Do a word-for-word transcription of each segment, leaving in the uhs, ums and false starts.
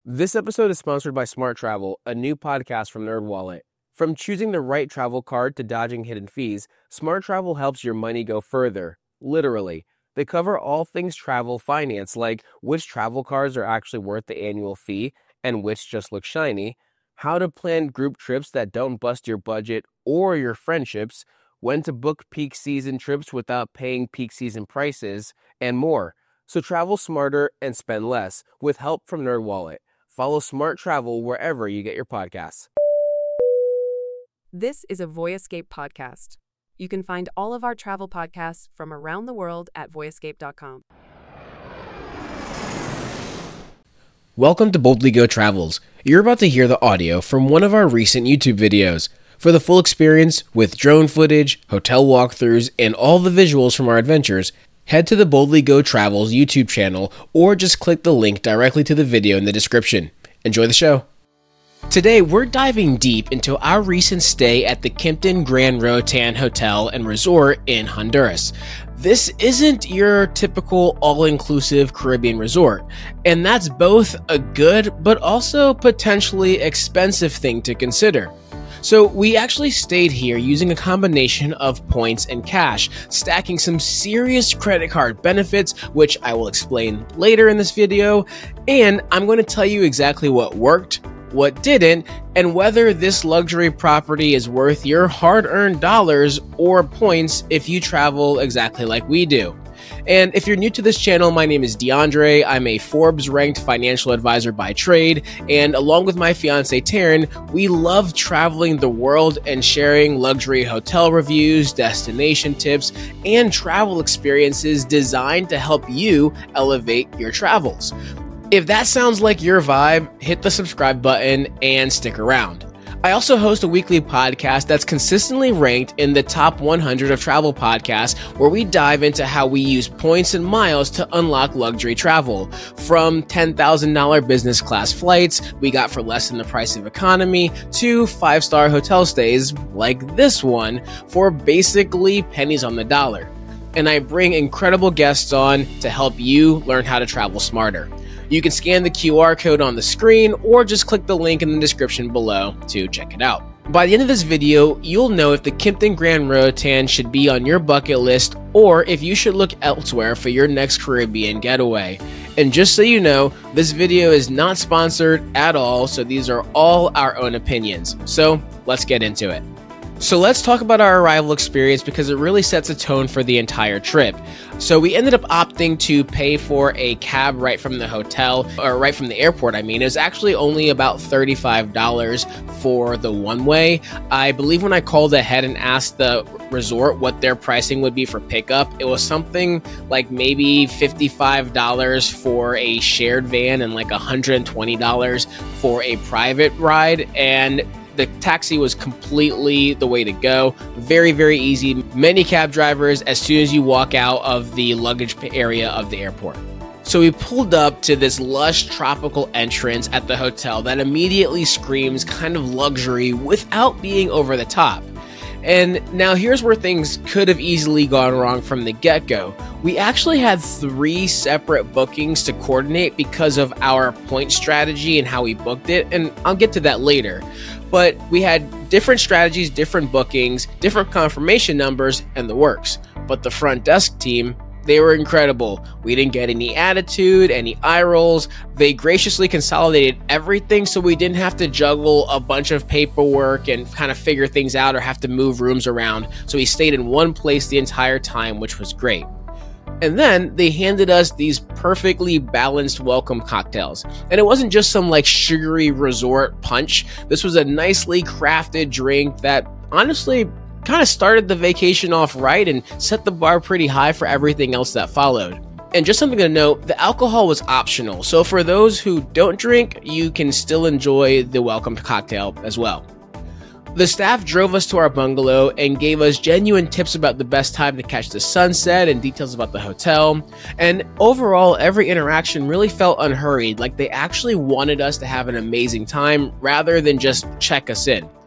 This episode is sponsored by Smart Travel, a new podcast from NerdWallet. From choosing the right travel card to dodging hidden fees, Smart Travel helps your money go further, literally. They cover all things travel finance, like which travel cards are actually worth the annual fee and which just look shiny, how to plan group trips that don't bust your budget or your friendships, when to book peak season trips without paying peak season prices, and more. So travel smarter and spend less with help from NerdWallet. Follow Smart Travel wherever you get your podcasts. This is a Voyescape podcast. You can find all of our travel podcasts from around the world at voyescape dot com. Welcome to Boldly Go Travels. You're about to hear the audio from one of our recent YouTube videos. For the full experience with drone footage, hotel walkthroughs, and all the visuals from our adventures, head to the Boldly Go Travels YouTube channel or just click the link directly to the video in the description. Enjoy the show. Today, we're diving deep into our recent stay at the Kimpton Grand Roatan Hotel and Resort in Honduras. This isn't your typical all-inclusive Caribbean resort, and that's both a good but also potentially expensive thing to consider. So we actually stayed here using a combination of points and cash, stacking some serious credit card benefits, which I will explain later in this video, and I'm going to tell you exactly what worked, what didn't, and whether this luxury property is worth your hard-earned dollars or points if you travel exactly like we do. And if you're new to this channel, my name is DeAndre. I'm a Forbes-ranked financial advisor by trade, and along with my fiance Taryn, we love traveling the world and sharing luxury hotel reviews, destination tips, and travel experiences designed to help you elevate your travels. If that sounds like your vibe, hit the subscribe button and stick around. I also host a weekly podcast that's consistently ranked in the top one hundred of travel podcasts, where we dive into how we use points and miles to unlock luxury travel. From ten thousand dollars business class flights we got for less than the price of economy, to five-star hotel stays like this one for basically pennies on the dollar. And I bring incredible guests on to help you learn how to travel smarter. You can scan the Q R code on the screen or just click the link in the description below to check it out. By the end of this video, you'll know if the Kimpton Grand Roatan should be on your bucket list or if you should look elsewhere for your next Caribbean getaway. And just so you know, this video is not sponsored at all, so these are all our own opinions. So let's get into it. So let's talk about our arrival experience because it really sets a tone for the entire trip. So we ended up opting to pay for a cab right from the hotel, or right from the airport, I mean. It was actually only about thirty-five dollars for the one-way. I believe when I called ahead and asked the resort what their pricing would be for pickup, it was something like maybe fifty-five dollars for a shared van and like one hundred twenty dollars for a private ride. And the taxi was completely the way to go. Very, very easy. Many cab drivers as soon as you walk out of the luggage area of the airport. So we pulled up to this lush tropical entrance at the hotel that immediately screams kind of luxury without being over the top. And now here's where things could have easily gone wrong from the get-go. We actually had three separate bookings to coordinate because of our point strategy and how we booked it, and I'll get to that later. But we had different strategies, different bookings, different confirmation numbers, and the works. But the front desk team, they were incredible. We didn't get any attitude, any eye rolls. They graciously consolidated everything so we didn't have to juggle a bunch of paperwork and kind of figure things out or have to move rooms around. So we stayed in one place the entire time, which was great. And then they handed us these perfectly balanced welcome cocktails. And it wasn't just some like sugary resort punch. This was a nicely crafted drink that honestly kind of started the vacation off right and set the bar pretty high for everything else that followed. And just something to note, the alcohol was optional. So for those who don't drink, you can still enjoy the welcome cocktail as well. The staff drove us to our bungalow and gave us genuine tips about the best time to catch the sunset and details about the hotel. And overall, every interaction really felt unhurried, like they actually wanted us to have an amazing time rather than just check us in.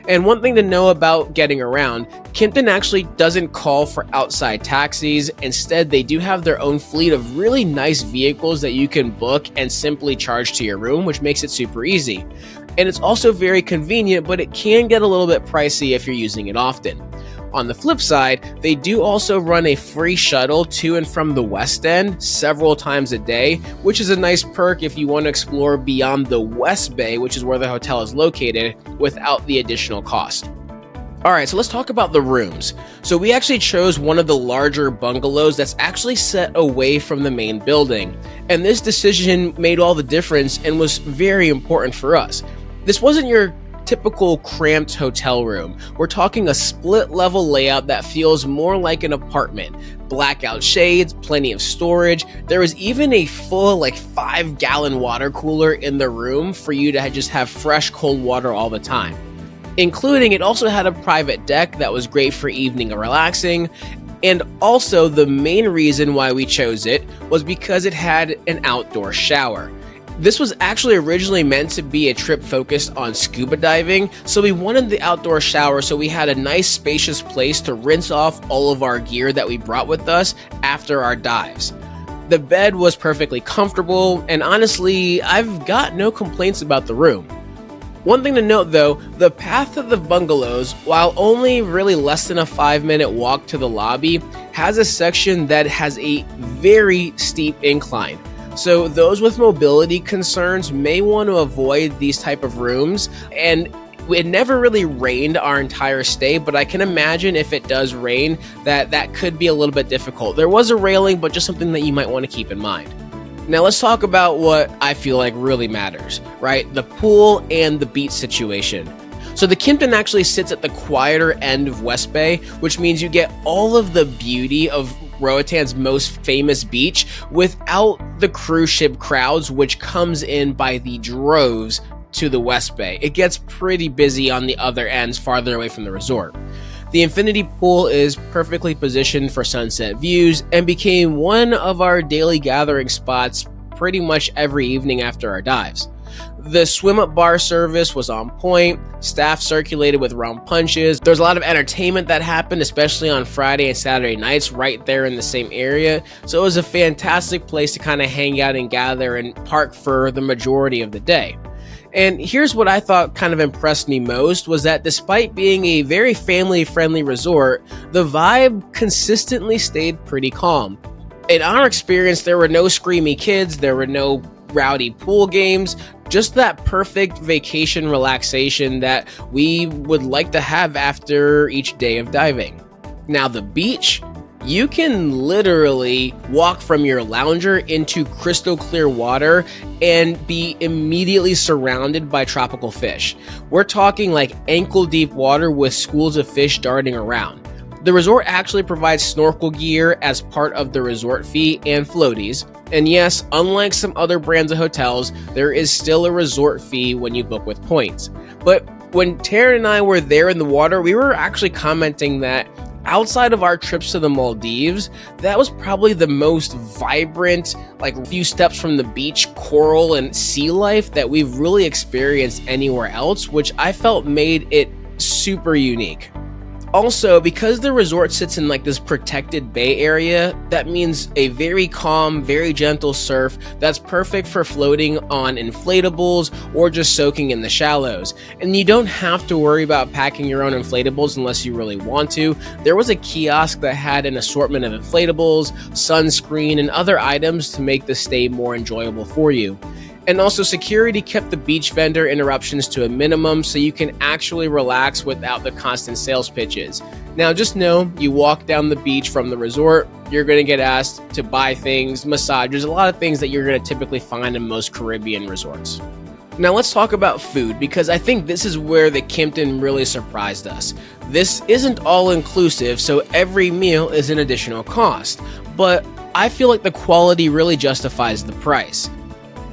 And one thing to know about getting around, Kimpton actually doesn't call for outside taxis. Instead, they do have their own fleet of really nice vehicles that you can book and simply charge to your room, which makes it super easy. And it's also very convenient, but it can get a little bit pricey if you're using it often. On the flip side, they do also run a free shuttle to and from the West End several times a day, which is a nice perk if you want to explore beyond the West Bay, which is where the hotel is located, without the additional cost. Alright, so let's talk about the rooms. So we actually chose one of the larger bungalows that's actually set away from the main building. And this decision made all the difference and was very important for us. This wasn't your typical cramped hotel room. We're talking a split level layout that feels more like an apartment. Blackout shades, plenty of storage. There was even a full like five gallon water cooler in the room for you to just have fresh cold water all the time. Including, it also had a private deck that was great for evening and relaxing. And also the main reason why we chose it was because it had an outdoor shower. This was actually originally meant to be a trip focused on scuba diving, so we wanted the outdoor shower so we had a nice spacious place to rinse off all of our gear that we brought with us after our dives. The bed was perfectly comfortable, and honestly, I've got no complaints about the room. One thing to note though, the path to the bungalows, while only really less than a five minute walk to the lobby, has a section that has a very steep incline. So those with mobility concerns may want to avoid these type of rooms, and it never really rained our entire stay, but I can imagine if it does rain that that could be a little bit difficult. There was a railing, but just something that you might want to keep in mind. Now let's talk about what I feel like really matters, right? The pool and the beach situation. So the Kimpton actually sits at the quieter end of West Bay, which means you get all of the beauty of Roatan's most famous beach without the cruise ship crowds, which comes in by the droves to the West Bay. It gets pretty busy on the other ends farther away from the resort. The infinity pool is perfectly positioned for sunset views and became one of our daily gathering spots pretty much every evening after our dives. The swim-up bar service was on point, staff circulated with rum punches. There's a lot of entertainment that happened, especially on Friday and Saturday nights right there in the same area. So it was a fantastic place to kind of hang out and gather and park for the majority of the day. And here's what I thought kind of impressed me most was that despite being a very family-friendly resort, the vibe consistently stayed pretty calm. In our experience, there were no screamy kids, there were no rowdy pool games, just that perfect vacation relaxation that we would like to have after each day of diving. Now the beach, you can literally walk from your lounger into crystal clear water and be immediately surrounded by tropical fish. We're talking like ankle deep water with schools of fish darting around. The resort actually provides snorkel gear as part of the resort fee and floaties. And yes, unlike some other brands of hotels, there is still a resort fee when you book with points. But when Taryn and I were there in the water, we were actually commenting that outside of our trips to the Maldives, that was probably the most vibrant, like a few steps from the beach, coral and sea life that we've really experienced anywhere else, which I felt made it super unique. Also, because the resort sits in like this protected bay area, that means a very calm, very gentle surf that's perfect for floating on inflatables or just soaking in the shallows. And you don't have to worry about packing your own inflatables unless you really want to. There was a kiosk that had an assortment of inflatables, sunscreen, and other items to make the stay more enjoyable for you. And also, security kept the beach vendor interruptions to a minimum so you can actually relax without the constant sales pitches. Now, just know, you walk down the beach from the resort, you're going to get asked to buy things, massages, a lot of things that you're going to typically find in most Caribbean resorts. Now, let's talk about food, because I think this is where the Kimpton really surprised us. This isn't all-inclusive, so every meal is an additional cost, but I feel like the quality really justifies the price.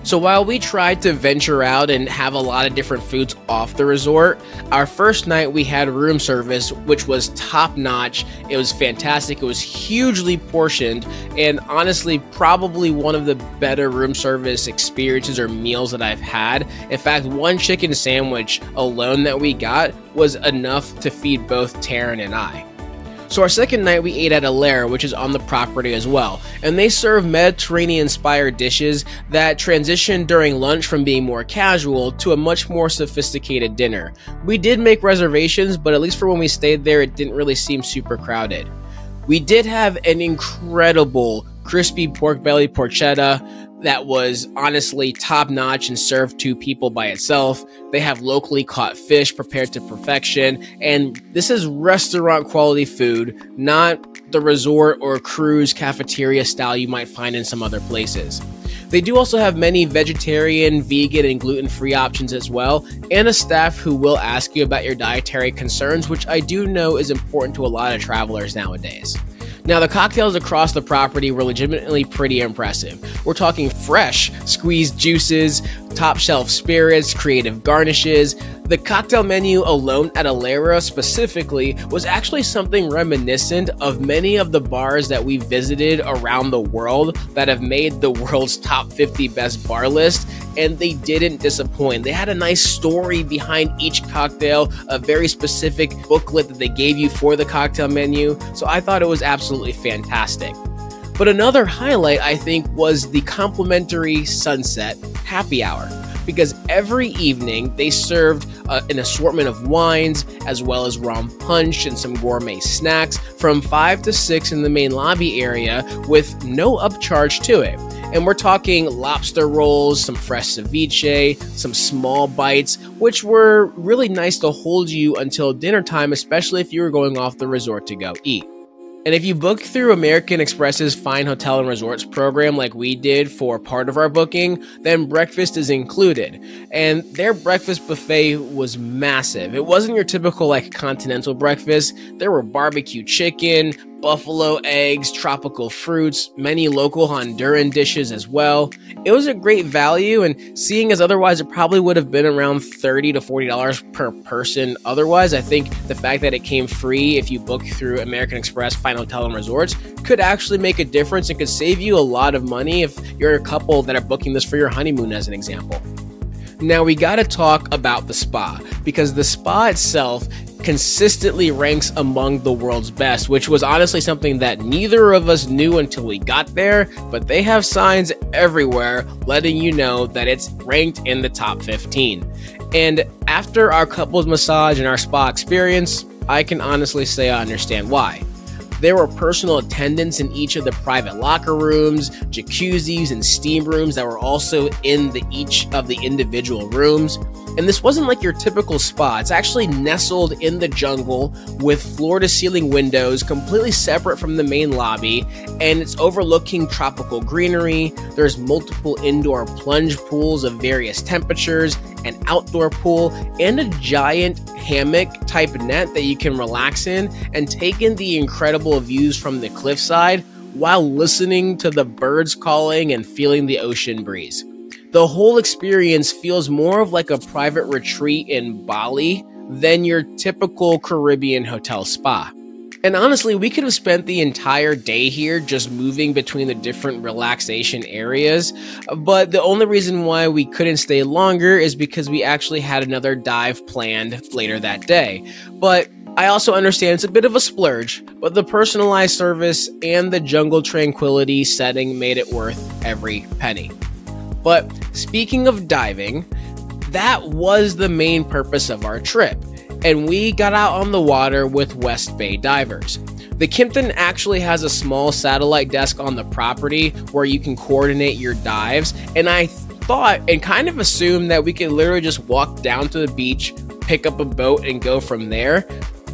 So while we tried to venture out and have a lot of different foods off the resort, our first night we had room service, which was top notch. It was fantastic. It was hugely portioned, and honestly, probably one of the better room service experiences or meals that I've had. In fact, one chicken sandwich alone that we got was enough to feed both Taryn and I. So our second night we ate at Alair, which is on the property as well, and they serve Mediterranean-inspired dishes that transition during lunch from being more casual to a much more sophisticated dinner. We did make reservations, but at least for when we stayed there, it didn't really seem super crowded. We did have an incredible crispy pork belly porchetta that was honestly top-notch and served to people by itself. They have locally caught fish prepared to perfection, and this is restaurant quality food, not the resort or cruise cafeteria style you might find in some other places. They do also have many vegetarian, vegan, and gluten-free options as well, and a staff who will ask you about your dietary concerns, which I do know is important to a lot of travelers nowadays. Now, the cocktails across the property were legitimately pretty impressive. We're talking fresh, squeezed juices, top shelf spirits, creative garnishes. The cocktail menu alone at Alair specifically was actually something reminiscent of many of the bars that we visited around the world that have made the world's top fifty best bar list, and they didn't disappoint. They had a nice story behind each cocktail, a very specific booklet that they gave you for the cocktail menu, so I thought it was absolutely fantastic. But another highlight, I think, was the complimentary sunset happy hour, because every evening they served uh, an assortment of wines as well as rum punch and some gourmet snacks from five to six in the main lobby area with no upcharge to it. And we're talking lobster rolls, some fresh ceviche, some small bites, which were really nice to hold you until dinner time, especially if you were going off the resort to go eat. And if you book through American Express's Fine Hotel and Resorts program like we did for part of our booking, then breakfast is included. And their breakfast buffet was massive. It wasn't your typical like continental breakfast. There were barbecue chicken, buffalo eggs, tropical fruits, many local Honduran dishes as well. It was a great value, and seeing as otherwise it probably would have been around thirty to forty dollars per person otherwise, I think the fact that it came free if you book through American Express Fine Hotel and Resorts could actually make a difference and could save you a lot of money if you're a couple that are booking this for your honeymoon, as an example. Now we gotta talk about the spa, because the spa itself consistently ranks among the world's best, which was honestly something that neither of us knew until we got there, but they have signs everywhere letting you know that it's ranked in the top fifteen. And after our couples massage and our spa experience, I can honestly say I understand why. There were personal attendants in each of the private locker rooms, jacuzzis, and steam rooms that were also in the each of the individual rooms. And this wasn't like your typical spa. It's actually nestled in the jungle with floor-to-ceiling windows completely separate from the main lobby, and it's overlooking tropical greenery. There's multiple indoor plunge pools of various temperatures, an outdoor pool, and a giant hammock-type net that you can relax in and take in the incredible views from the cliffside while listening to the birds calling and feeling the ocean breeze. The whole experience feels more of like a private retreat in Bali than your typical Caribbean hotel spa. And honestly, we could have spent the entire day here just moving between the different relaxation areas, but the only reason why we couldn't stay longer is because we actually had another dive planned later that day. But I also understand it's a bit of a splurge, but the personalized service and the jungle tranquility setting made it worth every penny. But speaking of diving, that was the main purpose of our trip, and we got out on the water with West Bay Divers. The Kimpton actually has a small satellite desk on the property where you can coordinate your dives, and I thought and kind of assumed that we could literally just walk down to the beach, pick up a boat, and go from there.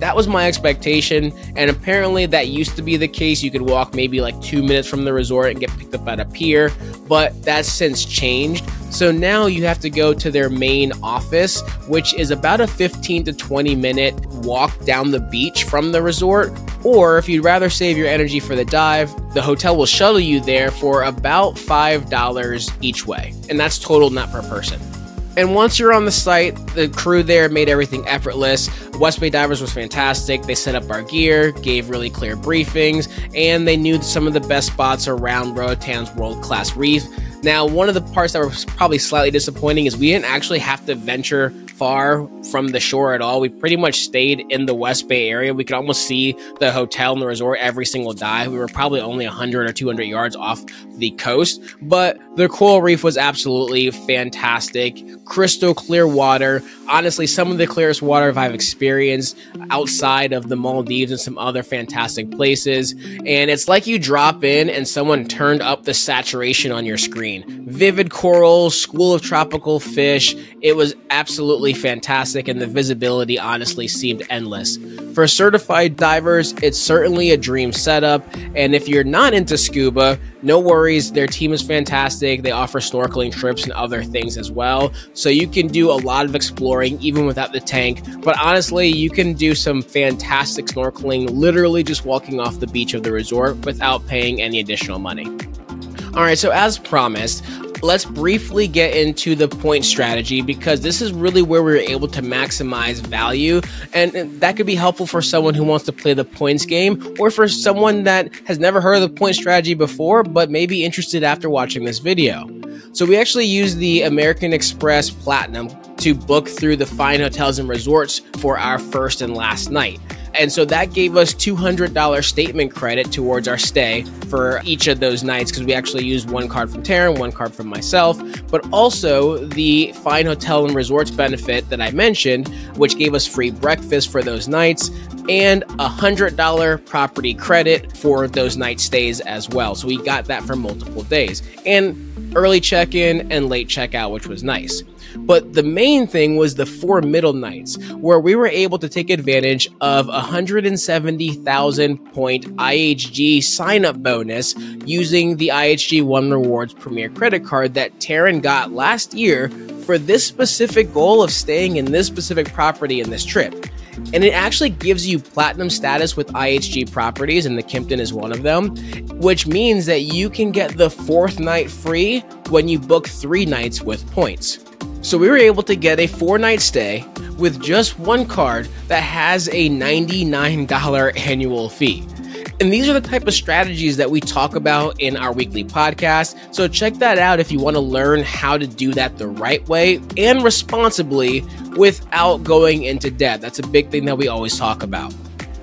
that was my expectation, and apparently that used to be the case. You could walk maybe like two minutes from the resort and get picked up at a pier, but that's since changed. So now you have to go to their main office, which is about a fifteen to twenty minute walk down the beach from the resort. Or if you'd rather save your energy for the dive, the hotel will shuttle you there for about five dollars each way. And that's total, not per person. And once you're on the site, the crew there made everything effortless. West Bay Divers was fantastic. They set up our gear, gave really clear briefings, and they knew some of the best spots around Roatan's world-class reef. Now, one of the parts that was probably slightly disappointing is we didn't actually have to venture far from the shore at all. We pretty much stayed in the West Bay area. We could almost see the hotel and the resort every single dive. We were probably only one hundred or two hundred yards off the coast, but the coral reef was absolutely fantastic. Crystal clear water. Honestly, some of the clearest water I've experienced outside of the Maldives and some other fantastic places. And it's like you drop in and someone turned up the saturation on your screen. Vivid corals, school of tropical fish. It was absolutely fantastic, and the visibility honestly seemed endless. For certified divers, it's certainly a dream setup, and if you're not into scuba, no worries, their team is fantastic. They offer snorkeling trips and other things as well, so you can do a lot of exploring even without the tank. But honestly, you can do some fantastic snorkeling literally just walking off the beach of the resort without paying any additional money. All right, so as promised, let's briefly get into the point strategy, because this is really where we were able to maximize value, and that could be helpful for someone who wants to play the points game, or for someone that has never heard of the point strategy before but may be interested after watching this video. So we actually used the American Express Platinum to book through the fine hotels and resorts for our first and last night. And so that gave us two hundred dollars statement credit towards our stay for each of those nights, because we actually used one card from Taryn, one card from myself, but also the Fine Hotel and Resorts benefit that I mentioned, which gave us free breakfast for those nights and a one hundred dollars property credit for those night stays as well. So we got that for multiple days, and early check-in and late checkout, which was nice. But the main thing was the four middle nights, where we were able to take advantage of a one hundred seventy thousand point I H G sign-up bonus using the I H G One Rewards Premier Credit Card that Taryn got last year for this specific goal of staying in this specific property in this trip. And it actually gives you platinum status with I H G properties, and the Kimpton is one of them, which means that you can get the fourth night free when you book three nights with points. So we were able to get a four-night stay with just one card that has a ninety-nine dollars annual fee. And these are the type of strategies that we talk about in our weekly podcast. So check that out if you want to learn how to do that the right way and responsibly without going into debt. That's a big thing that we always talk about.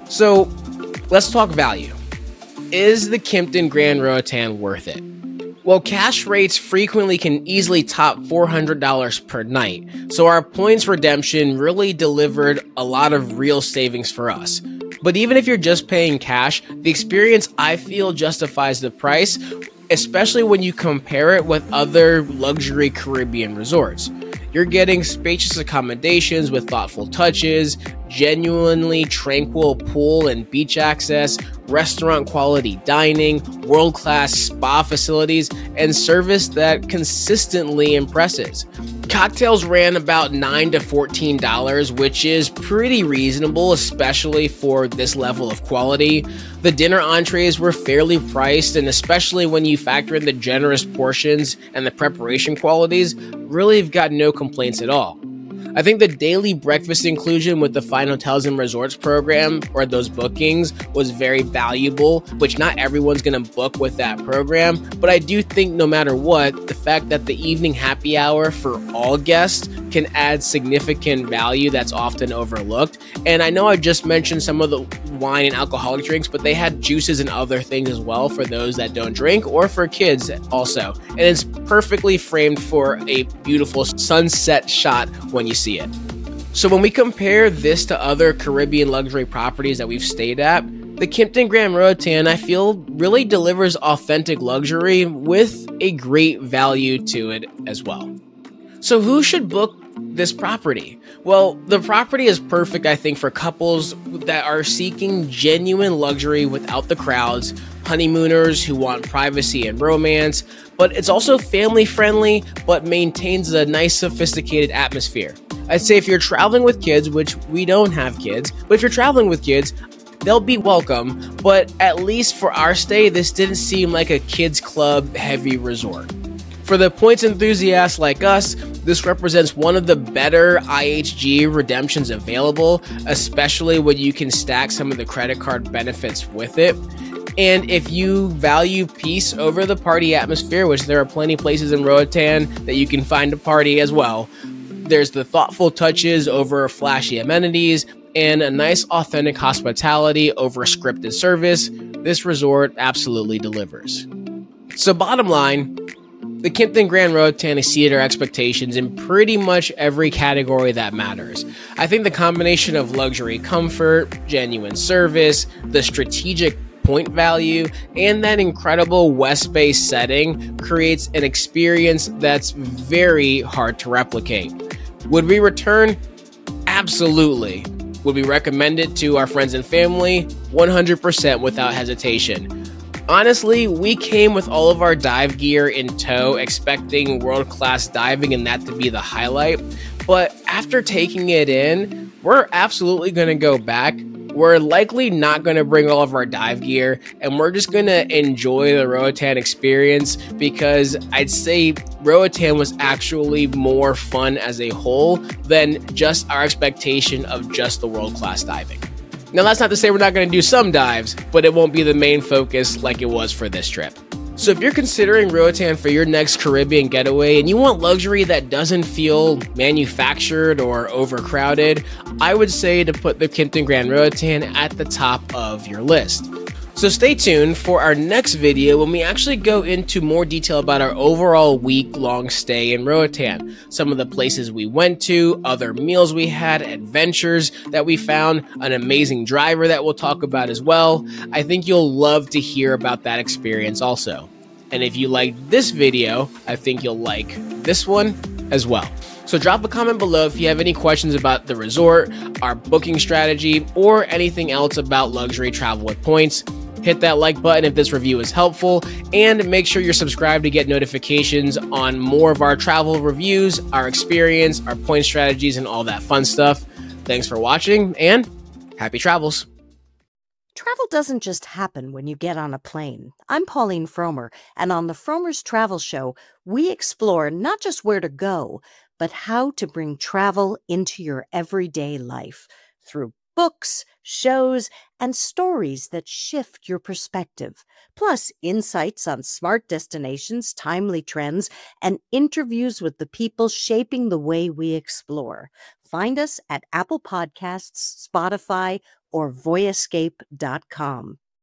So let's talk value. Is the Kimpton Grand Roatan worth it? Well, cash rates frequently can easily top four hundred dollars per night, so our points redemption really delivered a lot of real savings for us. But even if you're just paying cash, the experience, I feel, justifies the price, especially when you compare it with other luxury Caribbean resorts. You're getting spacious accommodations with thoughtful touches, genuinely tranquil pool and beach access, restaurant quality dining, world-class spa facilities, and service that consistently impresses. Cocktails ran about nine to fourteen dollars, which is pretty reasonable, especially for this level of quality. The dinner entrees were fairly priced, and especially when you factor in the generous portions and the preparation qualities, really have got no complaints at all. I think the daily breakfast inclusion with the Fine Hotels and Resorts program, or those bookings, was very valuable, which not everyone's going to book with that program. But I do think no matter what, the fact that the evening happy hour for all guests can add significant value that's often overlooked. And I know I just mentioned some of the wine and alcoholic drinks, but they had juices and other things as well for those that don't drink, or for kids also. And it's perfectly framed for a beautiful sunset shot when you see it. So when we compare this to other Caribbean luxury properties that we've stayed at, the Kimpton Grand Roatan, I feel, really delivers authentic luxury with a great value to it as well. So who should book this property? Well, the property is perfect, I think, for couples that are seeking genuine luxury without the crowds, honeymooners who want privacy and romance, but it's also family friendly, but maintains a nice sophisticated atmosphere. I'd say if you're traveling with kids, which we don't have kids, but if you're traveling with kids, they'll be welcome, but at least for our stay, this didn't seem like a kids club heavy resort. For the points enthusiasts like us, this represents one of the better I H G redemptions available, especially when you can stack some of the credit card benefits with it. And if you value peace over the party atmosphere, which there are plenty of places in Roatan that you can find a party as well, there's the thoughtful touches over flashy amenities and a nice authentic hospitality over scripted service. This resort absolutely delivers. So bottom line, the Kimpton Grand Roatan exceeded our expectations in pretty much every category that matters. I think the combination of luxury comfort, genuine service, the strategic point value, and that incredible West Bay setting creates an experience that's very hard to replicate. Would we return? Absolutely. Would we recommend it to our friends and family? one hundred percent without hesitation. Honestly, we came with all of our dive gear in tow, expecting world-class diving and that to be the highlight. But after taking it in, we're absolutely going to go back. We're likely not going to bring all of our dive gear, and we're just going to enjoy the Roatan experience because I'd say Roatan was actually more fun as a whole than just our expectation of just the world-class diving. Now, that's not to say we're not going to do some dives, but it won't be the main focus like it was for this trip. So if you're considering Roatan for your next Caribbean getaway and you want luxury that doesn't feel manufactured or overcrowded, I would say to put the Kimpton Grand Roatan at the top of your list. So stay tuned for our next video when we actually go into more detail about our overall week-long stay in Roatan, some of the places we went to, other meals we had, adventures that we found, an amazing driver that we'll talk about as well. I think you'll love to hear about that experience also. And if you liked this video, I think you'll like this one as well. So drop a comment below if you have any questions about the resort, our booking strategy, or anything else about luxury travel with points. Hit that like button if this review is helpful, and make sure you're subscribed to get notifications on more of our travel reviews, our experience, our point strategies, and all that fun stuff. Thanks for watching, and happy travels. Travel doesn't just happen when you get on a plane. I'm Pauline Fromer, and on the Fromers Travel Show, we explore not just where to go, but how to bring travel into your everyday life through books, shows, and stories that shift your perspective, plus insights on smart destinations, timely trends, and interviews with the people shaping the way we explore. Find us at Apple Podcasts, Spotify, or voyescape dot com.